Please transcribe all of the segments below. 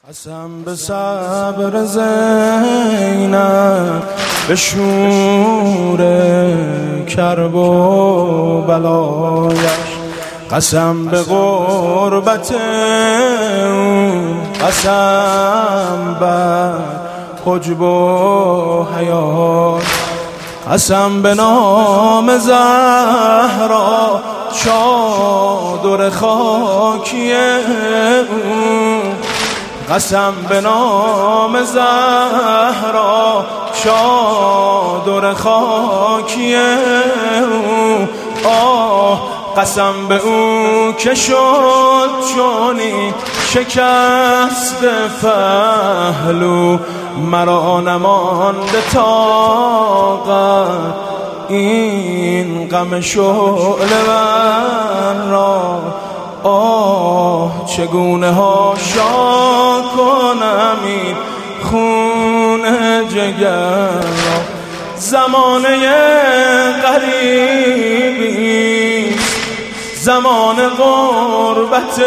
قسم به صبر زینب، به شور کرب و بلایش، قسم به غربت او، قسم بر حجب و حیات، قسم به نام زهرا چادر خاکی او، قسم به نام زهرا چادر خاکی او، قسم به او که شد چونی شکست پهلو، مرا نمانده طاقت این غم شعله ور را، چگونه هاشا کنم این خون جگر را. زمانه غریبی، زمان غربت،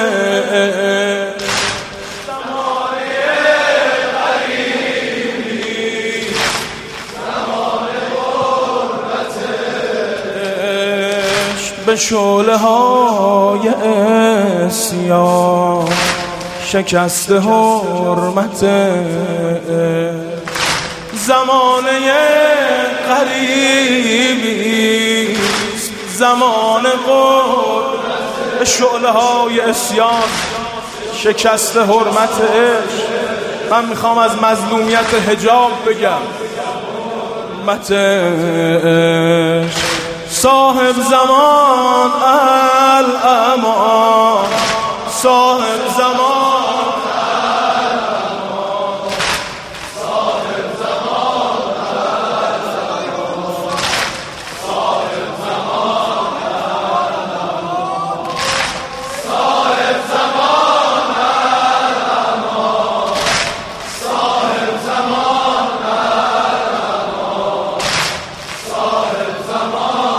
به شعله های عصیان شکست حرمت، زمانه غریبی، زمان غربت، به شعله های عصیان شکست حرمتش. من میخوام از مظلومیت حجاب بگم، حرمتش. صاحب زمان الامان، صاحب زمان الامان، صاحب زمان الامان، صاحب زمان الامان، صاحب زمان الامان، صاحب زمان الامان، صاحب زمان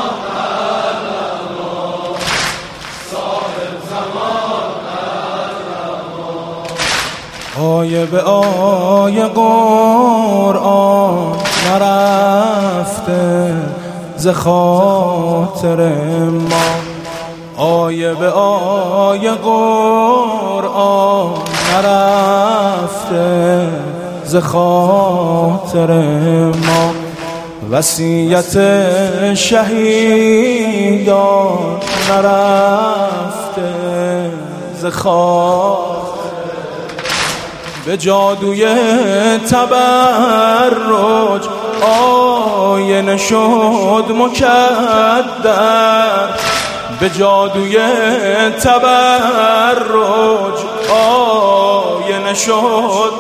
آیه به آیه قرآن نرفته ز خاطر ما، آیه به آیه قرآن نرفته ز خاطر ما، وصیت شهیدان نرفته ز خاطر، به جادوی تبرج آینه شد مکدر، به جادوی تبرج آینه شد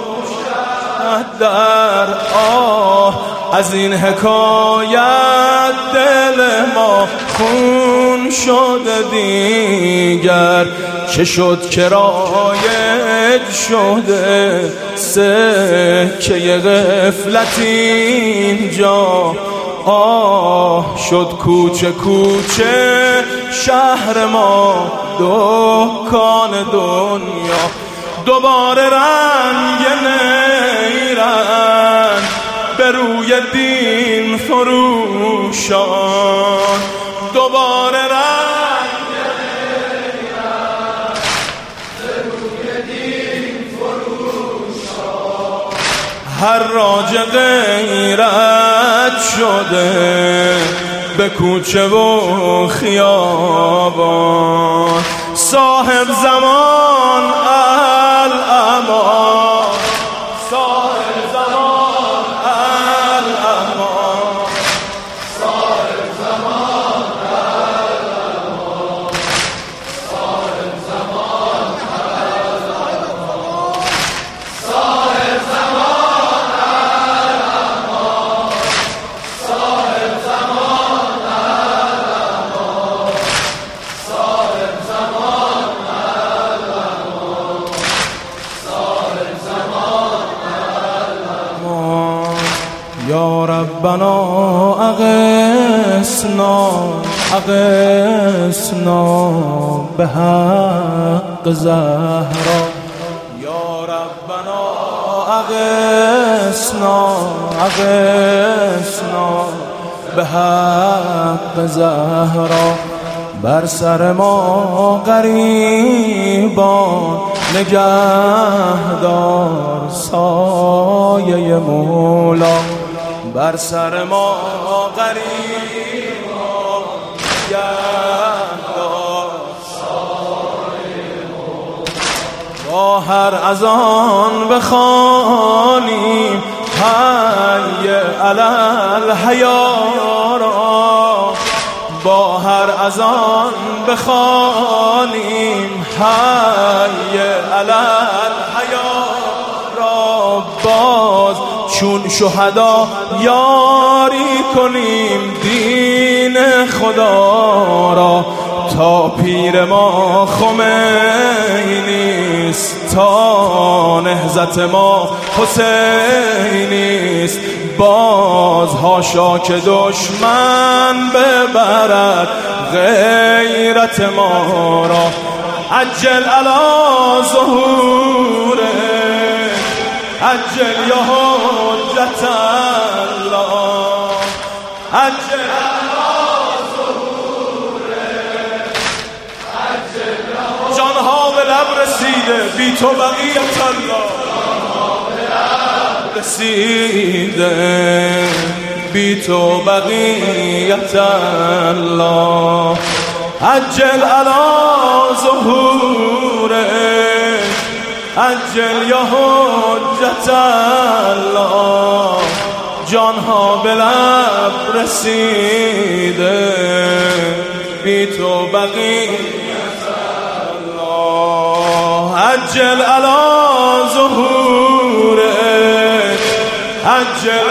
مکدر. از این حکایت دل ما خون شده دیگر، چه شد که رایج شده سکه غفلت اینجا، شد کوچه کوچه شهر ما دکان دنیا، دوباره رنگ نیرن به روی دین فروشان، دوباره رنگ نیرن به روی دین فروشان، هر راج غیرت شده به کوچه و خیابان، صاحب زمان الامان، صاحب زمان الامان، صاحب زمان الامان، صاحب زمان الامان، صاحب زمان الامان، صاحب زمان الامان، صاحب زمان الامان، صاحب زمان الامان. یا ربنا اغثنا اغثنا به حق زهرا، یا ربنا اغثنا به حق زهرا. بر سر ما غریبان نگهدار سایه مولا. بر سر ما غریبان نگهدار سایه مولا. با هر اذان بخوانیم حی علی الحیا، با هر اذان بخوانیم حی علی الحیا را. باز چون شهدا یاری کنیم دین خدا را. تا پیر ما خمینیست، تا نهضت ما حسینیست. باز هاشا که دشمن ببرد غیرت ما را. عجل علی ظهوره، عجل یا حجت الله، عجل علی ظهوره، عجل یا حجت. جانها به لب رسیده بی تو بقیت الله، رسیده بی تو بقیت الله. عجل علی ظهوره، عجل یا حجت الله. جانها به لب رسیده بی تو بقیت الله. عجل علی ظهوره، عجل